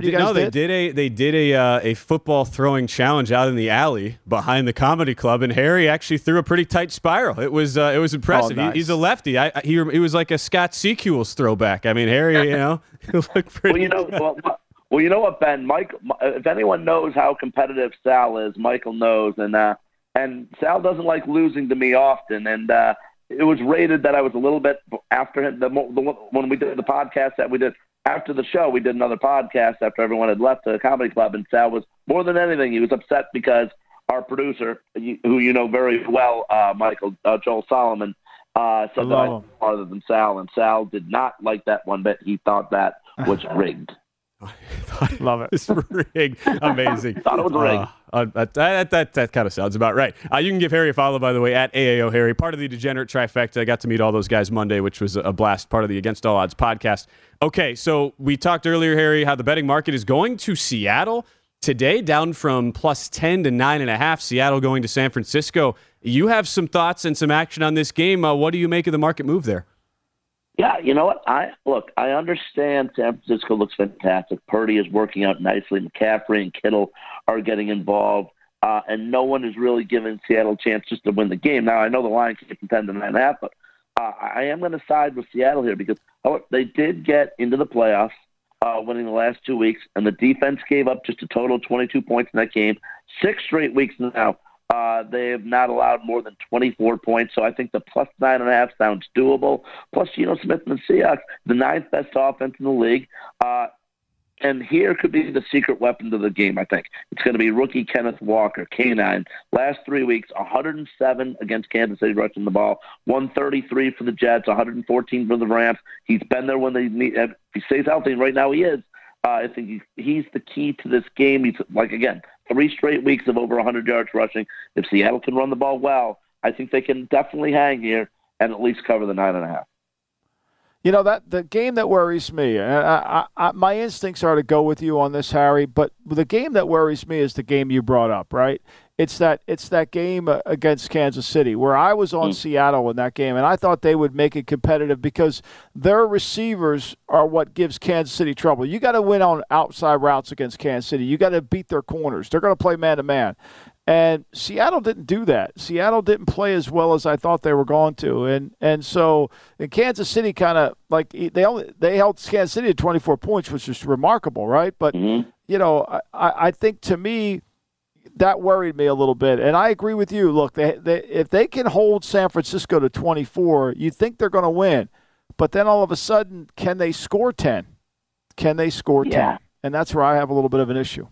H: did a football throwing challenge out in the alley behind the comedy club, and Harry actually threw a pretty tight spiral. It was impressive.
I: Nice.
H: He's a lefty. He was like a Scott Sequels throwback. I mean, Harry, he looked pretty.
M: Well, you know what, Ben? If anyone knows how competitive Sal is, Michael knows, and Sal doesn't like losing to me often. And it was rated that I was a little bit after him. When we did the podcast that we did after the show, we did another podcast after everyone had left the comedy club, and Sal was, more than anything, he was upset because our producer, who you know very well, Michael, Joel Solomon, said that I was farther than Sal, and Sal did not like that one bit. He thought that was rigged.
H: Love it. It's rigged. Amazing.
M: Thought it was rigged.
H: That kind of sounds about right. You can give Harry a follow, by the way, at AAO Harry, part of the Degenerate Trifecta. I got to meet all those guys Monday, which was a blast, part of the Against All Odds podcast. Okay, so we talked earlier, Harry, how the betting market is going to Seattle today, down from +10 to 9.5. Seattle going to San Francisco. You have some thoughts and some action on this game. What do you make of the market move there?
M: Yeah, you know what? I understand San Francisco looks fantastic. Purdy is working out nicely. McCaffrey and Kittle are getting involved. And no one is really giving Seattle a chance just to win the game. Now, I know the line came from 10 to 9.5, but I am going to side with Seattle here because they did get into the playoffs, winning the last 2 weeks, and the defense gave up just a total of 22 points in that game. 6 straight weeks now. They have not allowed more than 24 points, so I think the +9.5 sounds doable. Plus, Geno Smith and the Seahawks, the 9th best offense in the league. And here could be the secret weapon to the game, I think. It's going to be rookie Kenneth Walker, K9. Last 3 weeks, 107 against Kansas City rushing the ball, 133 for the Jets, 114 for the Rams. He's been there when they need. If he stays healthy, and right now he is. I think he's the key to this game. He's, again, 3 straight weeks of over 100 yards rushing. If Seattle can run the ball well, I think they can definitely hang here and at least cover the 9.5.
I: You know, that the game that worries me, my instincts are to go with you on this, Harry, but the game that worries me is the game you brought up, right? It's that game against Kansas City where I was on Seattle in that game, and I thought they would make it competitive because their receivers are what gives Kansas City trouble. You got to win on outside routes against Kansas City. You got to beat their corners. They're going to play man-to-man. And Seattle didn't do that. Seattle didn't play as well as I thought they were going to. And so in Kansas City kind of like they held Kansas City to 24 points, which is remarkable, right? But, you know, I think to me that worried me a little bit. And I agree with you. Look, if they can hold San Francisco to 24, you think they're going to win. But then all of a sudden, can they score 10? Can they score 10? And that's where I have a little bit of an issue.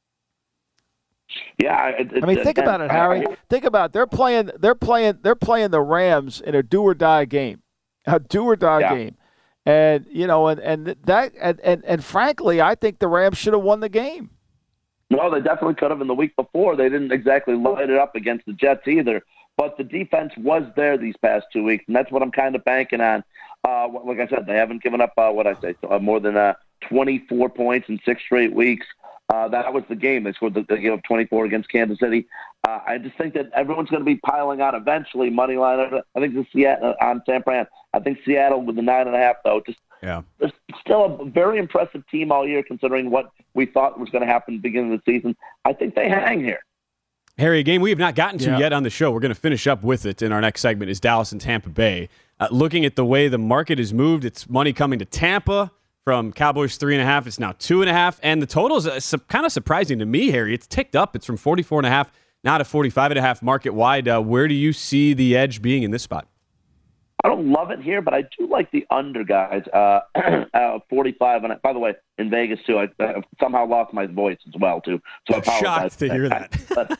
M: Yeah,
I: I mean, think about it, Harry. Think about it. They're playing the Rams in a do or die game, game, and you know, and frankly, I think the Rams should have won the game.
M: No, they definitely could have. In the week before, they didn't exactly light it up against the Jets either. But the defense was there these past 2 weeks, and that's what I'm kind of banking on. Like I said, they haven't given up more than 24 points in 6 straight weeks. That was the game. They gave up 24 against Kansas City. I just think that everyone's going to be piling on eventually. Money line. I think the Seattle on San Fran. I think Seattle with the 9.5 though. They're still a very impressive team all year considering what we thought was going to happen at the beginning of the season. I think they hang here.
H: Harry, a game we have not gotten to yet on the show. We're going to finish up with it in our next segment is Dallas and Tampa Bay. Looking at the way the market has moved, it's money coming to Tampa. From Cowboys 3.5, it's now 2.5, and the total is kind of surprising to me, Harry. It's ticked up. It's from 44.5 now to 45.5 market wide. Where do you see the edge being in this spot?
M: I don't love it here, but I do like the under guys. 45, and by the way, in Vegas too. I somehow lost my voice as well too. So I apologize.
H: Shocked to hear that.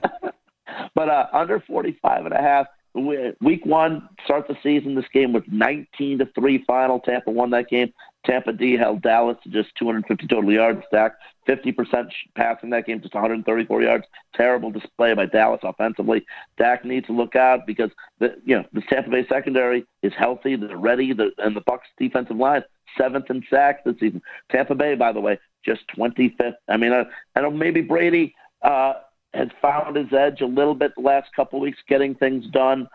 M: but under 45.5. Week 1, start the season. This game was 19-3 final. Tampa won that game. Tampa D held Dallas to just 250 total yards stacked, 50% passing that game, just 134 yards. Terrible display by Dallas offensively. Dak needs to look out because the Tampa Bay secondary is healthy. They're ready. And the Bucs defensive line 7th in sacks this season. Tampa Bay, by the way, just 25th. I mean, I know maybe Brady has found his edge a little bit the last couple of weeks getting things done.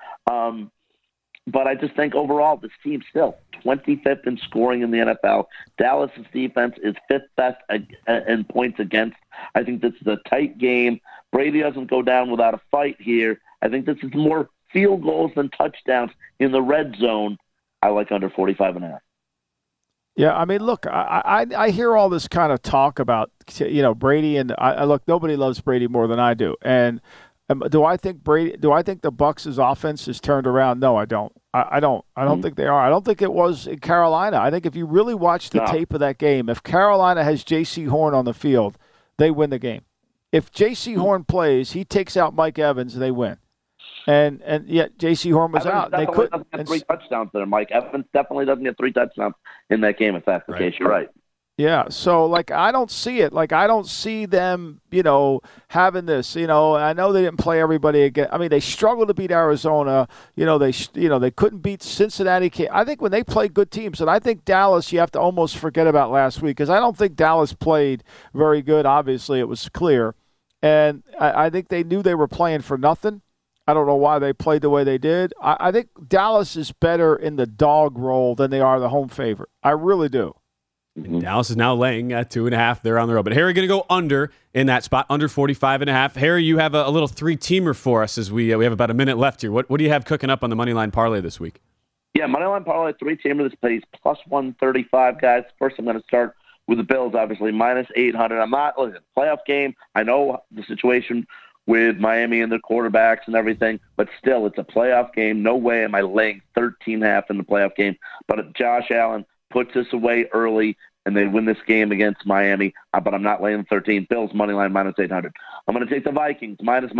M: But I just think overall this team's still 25th in scoring in the NFL. Dallas' defense is 5th best in points against. I think this is a tight game. Brady doesn't go down without a fight here. I think this is more field goals than touchdowns in the red zone. I like under 45.5.
I: Yeah, I mean, look, I hear all this kind of talk about, Brady, and look, nobody loves Brady more than I do. And Do I think the Bucs' offense is turned around? No, I don't. I don't think they are. I don't think it was in Carolina. I think if you really watch the tape of that game, if Carolina has J.C. Horn on the field, they win the game. If J.C. Horn plays, he takes out Mike Evans, and they win. And yet J.C. Horn was out. They couldn't
M: get 3 touchdowns there, Mike. Evans definitely doesn't get 3 touchdowns in that game if that's the case. You're right.
I: Yeah, so, I don't see it. I don't see them, having this. I know they didn't play everybody again. I mean, they struggled to beat Arizona. They couldn't beat Cincinnati. I think when they play good teams, and I think Dallas you have to almost forget about last week because I don't think Dallas played very good. Obviously, it was clear. And I think they knew they were playing for nothing. I don't know why they played the way they did. I think Dallas is better in the dog role than they are the home favorite. I really do.
H: And Dallas is now laying at 2.5. They're on the road. But Harry going to go under in that spot, under 45.5. Harry, you have a little 3-teamer for us as we have about a minute left here. What do you have cooking up on the Moneyline Parlay this week?
M: Yeah, Moneyline Parlay, 3-teamer. This pays plus 135, guys. First, I'm going to start with the Bills, obviously, minus 800. I'm not, listen, playoff game. I know the situation with Miami and their quarterbacks and everything, but still, it's a playoff game. No way am I laying 13.5 in the playoff game. But if Josh Allen puts this away early and they win this game against Miami, but I'm not laying 13. Bills money line minus 800. I'm going to take the Vikings minus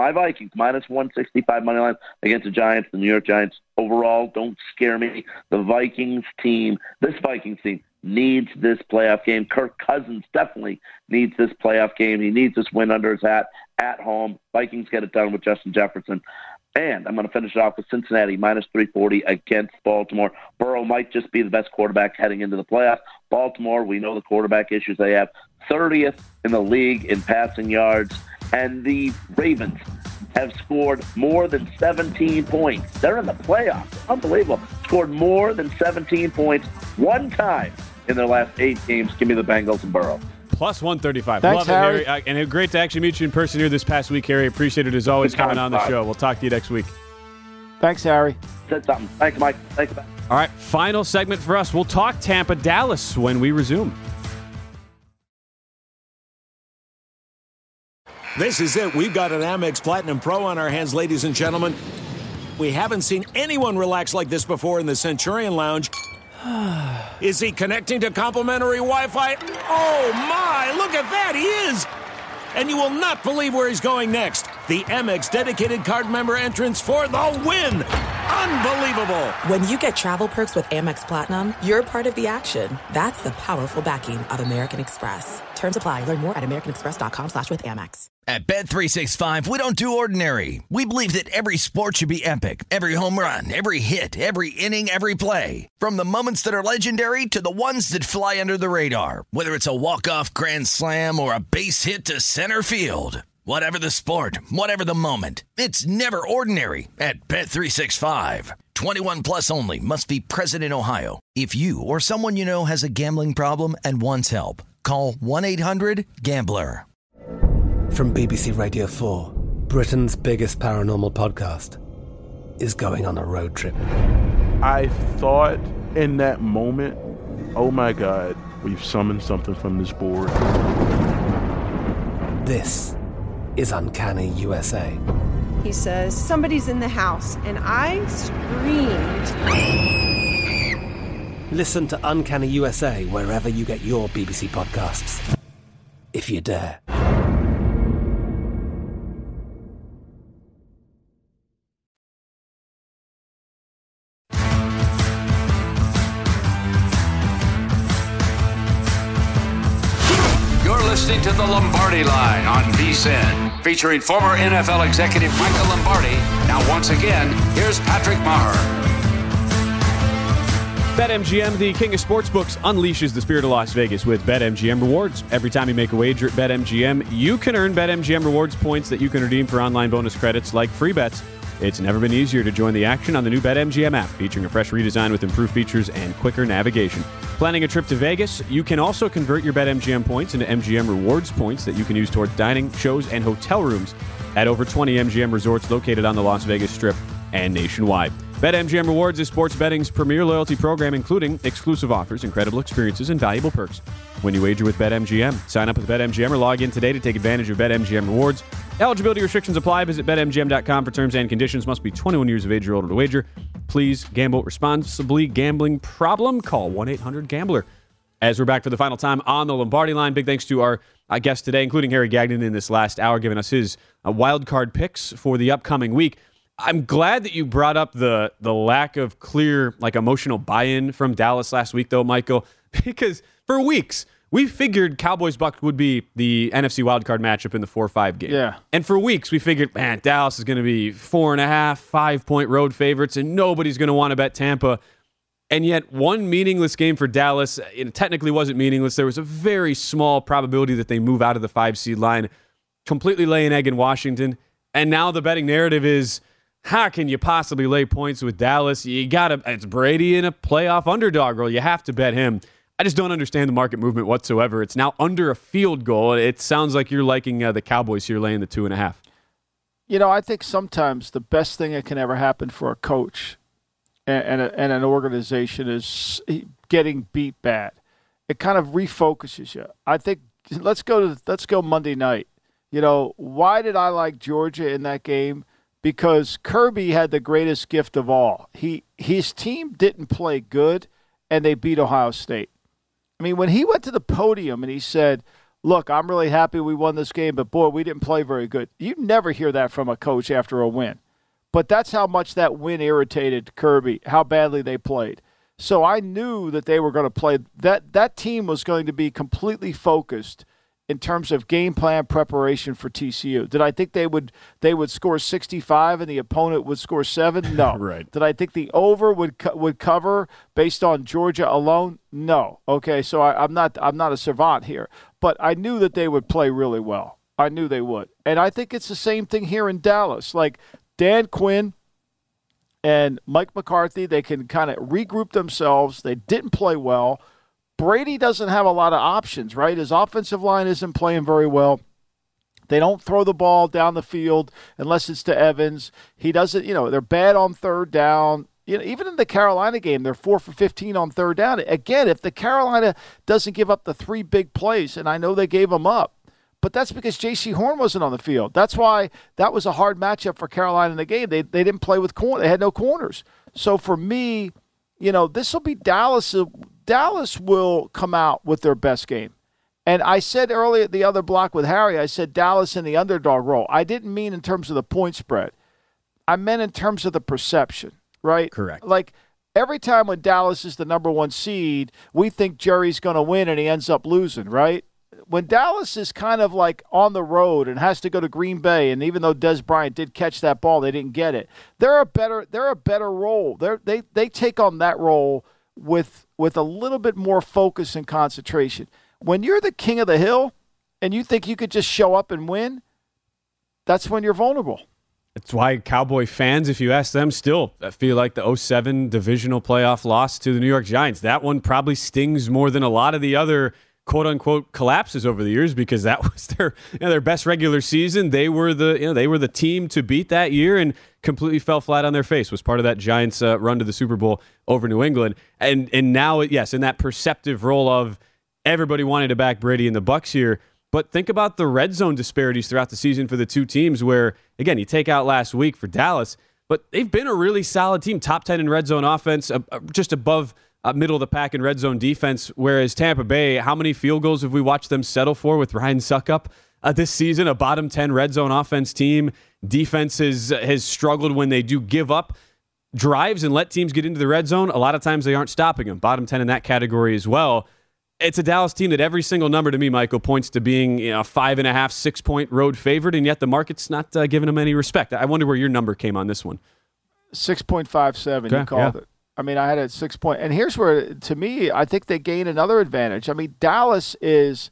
M: 165 money line against the Giants. The New York Giants overall don't scare me. This Vikings team needs this playoff game. Kirk Cousins definitely needs this playoff game. He needs this win under his hat at home. Vikings get it done with Justin Jefferson. And I'm going to finish it off with Cincinnati, minus 340 against Baltimore. Burrow might just be the best quarterback heading into the playoffs. Baltimore, we know the quarterback issues they have. 30th in the league in passing yards. And the Ravens have scored more than 17 points. They're in the playoffs. Unbelievable. Scored more than 17 points one time in their last 8 games. Give me the Bengals and Burrow.
H: Plus 135.
I: Thanks,
H: Love it, Harry. And great to actually meet you in person here this past week, Harry. Appreciate it as always coming on the show. We'll talk to you next week.
I: Thanks, Harry.
M: Said something. Thanks, Mike. Thanks, man.
H: All right, final segment for us. We'll talk Tampa Dallas when we resume.
A: This is it. We've got an Amex Platinum Pro on our hands, ladies and gentlemen. We haven't seen anyone relax like this before in the Centurion Lounge. Is he connecting to complimentary Wi-Fi? Oh, my! Look at that! He is! And you will not believe where he's going next. The Amex dedicated card member entrance for the win! Unbelievable!
B: When you get travel perks with Amex Platinum, you're part of the action. That's the powerful backing of American Express. Terms apply. Learn more at americanexpress.com/withAmex.
C: At Bet365, we don't do ordinary. We believe that every sport should be epic. Every home run, every hit, every inning, every play. From the moments that are legendary to the ones that fly under the radar. Whether it's a walk-off grand slam or a base hit to center field. Whatever the sport, whatever the moment. It's never ordinary at Bet365. 21 plus only. Must be present in Ohio. If you or someone you know has a gambling problem and wants help, call 1-800-GAMBLER.
D: From BBC Radio 4, Britain's biggest paranormal podcast is going on a road trip.
E: I thought in that moment, oh my God, we've summoned something from this board.
D: This is Uncanny USA.
F: He says, somebody's in the house, and I screamed.
D: Listen to Uncanny USA wherever you get your BBC podcasts, if you dare.
G: Listening to the Lombardi Line on VSiN, featuring former NFL executive Michael Lombardi. Now, once again, here's Patrick Maher.
H: BetMGM, the king of sportsbooks, unleashes the spirit of Las Vegas with BetMGM Rewards. Every time you make a wager at BetMGM, you can earn BetMGM Rewards points that you can redeem for online bonus credits like free bets. It's never been easier to join the action on the new BetMGM app, featuring a fresh redesign with improved features and quicker navigation. Planning a trip to Vegas? You can also convert your BetMGM points into MGM Rewards points that you can use towards dining, shows, and hotel rooms at over 20 MGM resorts located on the Las Vegas Strip and nationwide. BetMGM Rewards is sports betting's premier loyalty program, including exclusive offers, incredible experiences, and valuable perks when you wager with BetMGM. Sign up with BetMGM or log in today to take advantage of BetMGM Rewards. Eligibility restrictions apply. Visit BetMGM.com for terms and conditions. Must be 21 years of age or older to wager. Please gamble responsibly. Gambling problem? Call 1-800-GAMBLER. As we're back for the final time on the Lombardi line, big thanks to our guest today, including Harry Gagnon in this last hour, giving us his wild card picks for the upcoming week. I'm glad that you brought up the lack of clear, emotional buy-in from Dallas last week, though, Michael, because for weeks we figured Cowboys-Bucs would be the NFC wildcard matchup in the 4-5 game.
I: Yeah.
H: And for weeks we figured, man, Dallas is going to be 4.5, 5-point road favorites, and nobody's going to want to bet Tampa. And yet one meaningless game for Dallas, it technically wasn't meaningless. There was a very small probability that they move out of the 5-seed line, completely lay an egg in Washington. And now the betting narrative is, how can you possibly lay points with Dallas? It's Brady in a playoff underdog role. You have to bet him. I just don't understand the market movement whatsoever. It's now under a field goal. It sounds like you're liking the Cowboys here laying the 2.5.
I: I think sometimes the best thing that can ever happen for a coach and an organization is getting beat bad. It kind of refocuses you. I think let's go Monday night. Why did I like Georgia in that game? Because Kirby had the greatest gift of all. His team didn't play good, and they beat Ohio State. I mean, when he went to the podium and he said, look, I'm really happy we won this game, but, boy, we didn't play very good. You never hear that from a coach after a win. But that's how much that win irritated Kirby, how badly they played. So I knew that they were going to play. That team was going to be completely focused in terms of game plan preparation for TCU. Did I think they would score 65 and the opponent would score 7? No.
H: Right.
I: Did I think the over would cover based on Georgia alone? No. Okay, so I'm not a savant here, but I knew that they would play really well. I knew they would, and I think it's the same thing here in Dallas. Like Dan Quinn and Mike McCarthy, they can kind of regroup themselves. They didn't play well. Brady doesn't have a lot of options, right? His offensive line isn't playing very well. They don't throw the ball down the field unless it's to Evans. He doesn't, they're bad on third down. Even in the Carolina game, they're 4 for 15 on third down. Again, if the Carolina doesn't give up the 3 big plays, and I know they gave them up, but that's because J.C. Horn wasn't on the field. That's why that was a hard matchup for Carolina in the game. They didn't play with corners. They had no corners. So for me, this will be Dallas. Dallas will come out with their best game. And I said earlier at the other block with Harry, I said Dallas in the underdog role. I didn't mean in terms of the point spread. I meant in terms of the perception, right?
H: Correct.
I: Like every time when Dallas is the number 1 seed, we think Jerry's going to win and he ends up losing, right? When Dallas is kind of like on the road and has to go to Green Bay, and even though Des Bryant did catch that ball, they didn't get it. They're a better role. They take on that role with a little bit more focus and concentration. When you're the king of the hill and you think you could just show up and win, that's when you're vulnerable.
H: It's why Cowboy fans, if you ask them, still feel like the 2007 divisional playoff loss to the New York Giants. That one probably stings more than a lot of the other quote-unquote collapses over the years, because that was their best regular season. They were the team to beat that year and completely fell flat on their face. Was part of that Giants run to the Super Bowl over New England. And now, yes, in that perceptive role of everybody wanted to back Brady and the Bucs here. But think about the red zone disparities throughout the season for the two teams where, again, you take out last week for Dallas, but they've been a really solid team, top 10 in red zone offense, just above middle of the pack in red zone defense, whereas Tampa Bay, how many field goals have we watched them settle for with Ryan Suckup this season? A bottom 10 red zone offense team. Defense has struggled when they do give up drives and let teams get into the red zone. A lot of times they aren't stopping them. Bottom 10 in that category as well. It's a Dallas team that every single number to me, Michael, points to being a 5.5, 6-point road favorite, and yet the market's not giving them any respect. I wonder where your number came on this one.
I: 6.57,
H: okay,
I: you called it. I mean, I had it at 6 point. And here's where, to me, I think they gain another advantage. I mean, Dallas is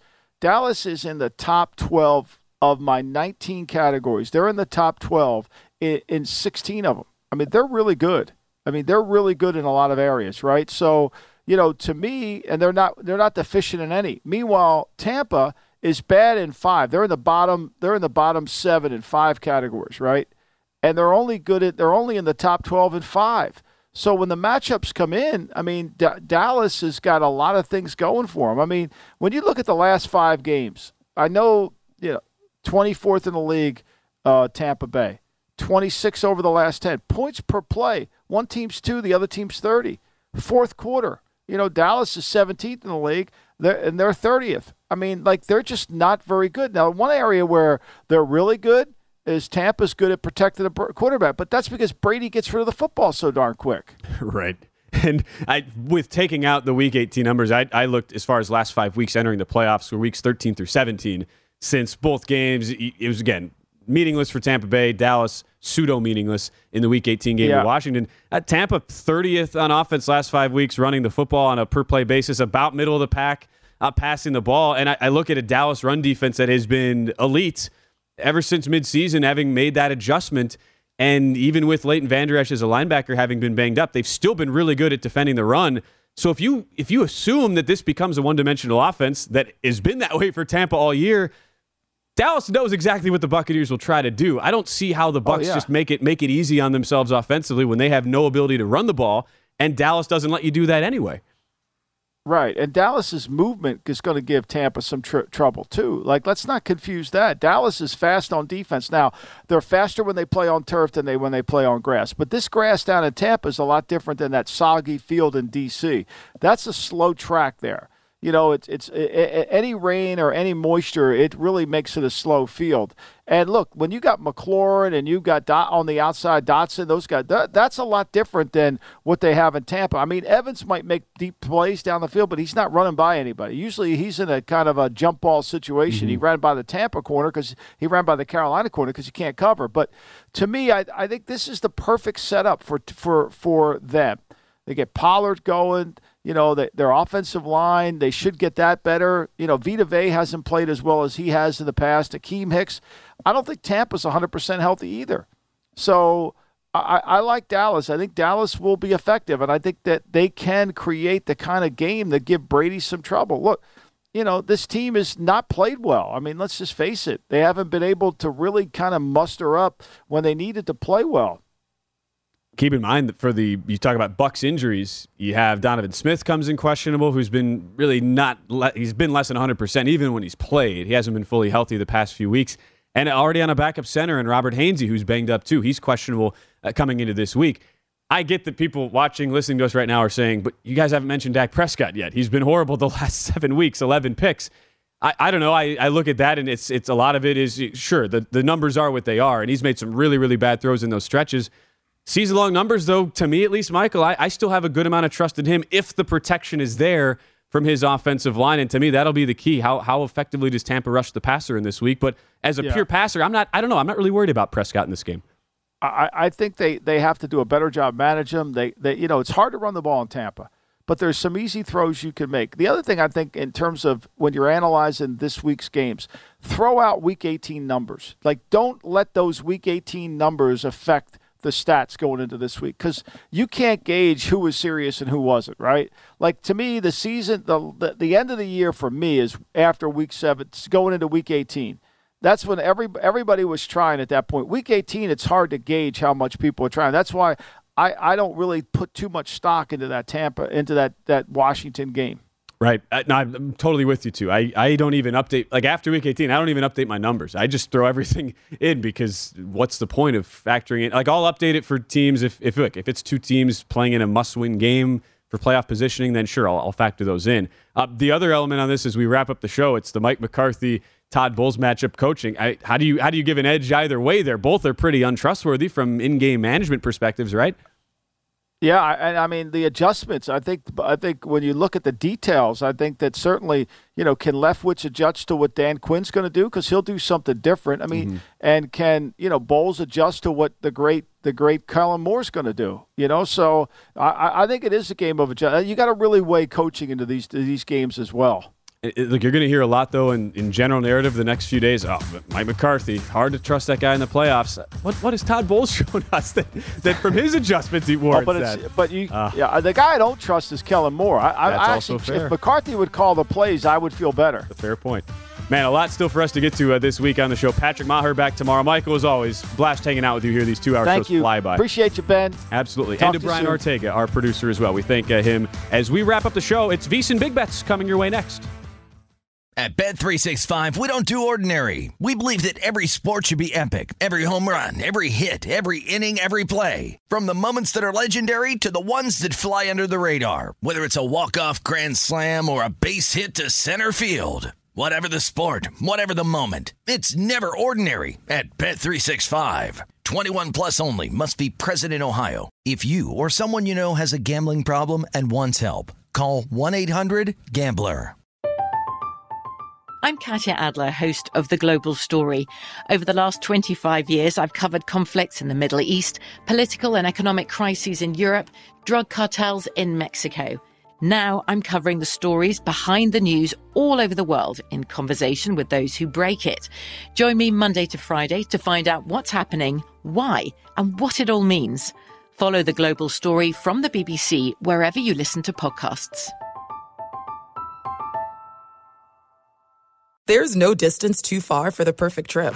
I: in the top 12 of my 19 categories. They're in the top 12 in 16 of them. I mean, they're really good. I mean, they're really good in a lot of areas, right? So, to me, and they're not deficient in any. Meanwhile, Tampa is bad in 5. They're in the bottom 7 in 5 categories, right? And they're only in the top 12 in 5. So when the matchups come in, I mean, Dallas has got a lot of things going for them. I mean, when you look at the last 5 games, I know, 24th in the league Tampa Bay. 26 over the last 10. Points per play. One team's 2, the other team's 30. Fourth quarter. Dallas is 17th in the league, and they're 30th. I mean, they're just not very good. Now, one area where they're really good is Tampa's good at protecting the quarterback, but that's because Brady gets rid of the football so darn quick.
H: Right. And with taking out the Week 18 numbers, I looked as far as last 5 weeks entering the playoffs for weeks 13 through 17. Since both games, it was, again, meaningless for Tampa Bay, Dallas pseudo-meaningless in the Week 18 game in Washington. Tampa 30th on offense last 5 weeks, running the football on a per-play basis, about middle of the pack, passing the ball. And I look at a Dallas run defense that has been elite ever since midseason, having made that adjustment. And even with Leighton Vander Esch as a linebacker having been banged up, they've still been really good at defending the run. So if you assume that this becomes a one-dimensional offense that has been that way for Tampa all year, Dallas knows exactly what the Buccaneers will try to do. I don't see how the Bucs just make it easy on themselves offensively when they have no ability to run the ball, and Dallas doesn't let you do that anyway.
I: Right, and Dallas's movement is going to give Tampa some trouble too. Let's not confuse that. Dallas is fast on defense. Now, they're faster when they play on turf than when they play on grass. But this grass down in Tampa is a lot different than that soggy field in D.C. That's a slow track there. It's any rain or any moisture, it really makes it a slow field. And look, when you got McLaurin and you got on the outside Dotson, those guys, that's a lot different than what they have in Tampa. I mean, Evans might make deep plays down the field, but he's not running by anybody. Usually he's in a kind of a jump ball situation. Mm-hmm. He ran by the Tampa corner because he ran by the Carolina corner because you can't cover. But to me, I think this is the perfect setup for them. They get Pollard going. Their offensive line, they should get that better. Vita Vea hasn't played as well as he has in the past. Akeem Hicks, I don't think Tampa's 100% healthy either. So I like Dallas. I think Dallas will be effective, and I think that they can create the kind of game that give Brady some trouble. Look, this team has not played well. I mean, let's just face it. They haven't been able to really kind of muster up when they needed to play well.
H: Keep in mind that you talk about Bucs injuries, you have Donovan Smith comes in questionable, who's been really he's been less than 100% even when he's played. He hasn't been fully healthy the past few weeks. And already on a backup center, and Robert Hainsey, who's banged up too. He's questionable coming into this week. I get that people watching, listening to us right now are saying, but you guys haven't mentioned Dak Prescott yet. He's been horrible the last 7 weeks, 11 picks. I don't know. I look at that, and it's a lot of it is, sure, the numbers are what they are, and he's made some really, really bad throws in those stretches. Season-long numbers, though, to me at least, Michael, I still have a good amount of trust in him if the protection is there from his offensive line. And to me, that'll be the key. How effectively does Tampa rush the passer in this week? But as a pure passer, I don't know. I'm not really worried about Prescott in this game.
I: I think they have to do a better job managing him. They it's hard to run the ball in Tampa, but there's some easy throws you can make. The other thing I think in terms of when you're analyzing this week's games, throw out Week 18 numbers. Don't let those Week 18 numbers affect the stats going into this week, because you can't gauge who was serious and who wasn't, right? To me, the season, the end of the year for me is after Week 7, going into Week 18. That's when everybody was trying at that point. Week 18, it's hard to gauge how much people are trying. That's why I don't really put too much stock into that Washington game.
H: Right. No, I'm totally with you, too. I don't even update. After Week 18, I don't even update my numbers. I just throw everything in because what's the point of factoring in? I'll update it for teams if it's two teams playing in a must-win game for playoff positioning, then sure, I'll factor those in. The other element on this as we wrap up the show, it's the Mike McCarthy, Todd Bowles matchup coaching. How do you give an edge either way there? Both are pretty untrustworthy from in-game management perspectives, right?
I: Yeah, I mean, the adjustments, I think when you look at the details, I think that certainly, can Leftwich adjust to what Dan Quinn's going to do? Because he'll do something different. I mean, and can, Bowles adjust to what the great Kellen Moore's going to do? So I think it is a game of adjustment. You got to really weigh coaching into these games as well.
H: Look, you're going to hear a lot, though, in general narrative the next few days. Oh, Mike McCarthy, hard to trust that guy in the playoffs. What has Todd Bowles shown us that from his adjustments he warrants that?
I: The guy I don't trust is Kellen Moore.
H: That's also fair.
I: If McCarthy would call the plays, I would feel better.
H: A fair point. Man, a lot still for us to get to this week on the show. Patrick Maher back tomorrow. Michael, as always, blast hanging out with you here. These 2 hour shows fly by.
I: Appreciate you, Ben.
H: Absolutely. And to Brian Ortega, our producer as well. We thank him. As we wrap up the show, it's VSiN Big Bets coming your way next.
C: At Bet365, we don't do ordinary. We believe that every sport should be epic. Every home run, every hit, every inning, every play. From the moments that are legendary to the ones that fly under the radar. Whether it's a walk-off grand slam or a base hit to center field. Whatever the sport, whatever the moment. It's never ordinary at Bet365. 21 plus only. Must be present in Ohio. If you or someone you know has a gambling problem and wants help, call 1-800-GAMBLER.
J: I'm Katya Adler, host of The Global Story. Over the last 25 years, I've covered conflicts in the Middle East, political and economic crises in Europe, drug cartels in Mexico. Now I'm covering the stories behind the news all over the world in conversation with those who break it. Join me Monday to Friday to find out what's happening, why, and what it all means. Follow The Global Story from the BBC wherever you listen to podcasts.
B: There's no distance too far for the perfect trip.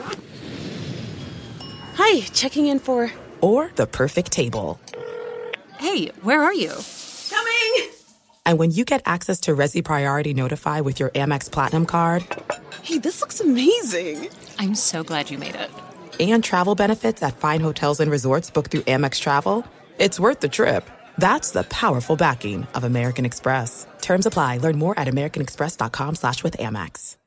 N: Hi, checking in for...
B: Or the perfect table.
N: Hey, where are you?
B: Coming! And when you get access to Resi Priority Notify with your Amex Platinum card...
N: Hey, this looks amazing. I'm so glad you made it.
B: And travel benefits at fine hotels and resorts booked through Amex Travel, it's worth the trip. That's the powerful backing of American Express. Terms apply. Learn more at americanexpress.com/withAmex.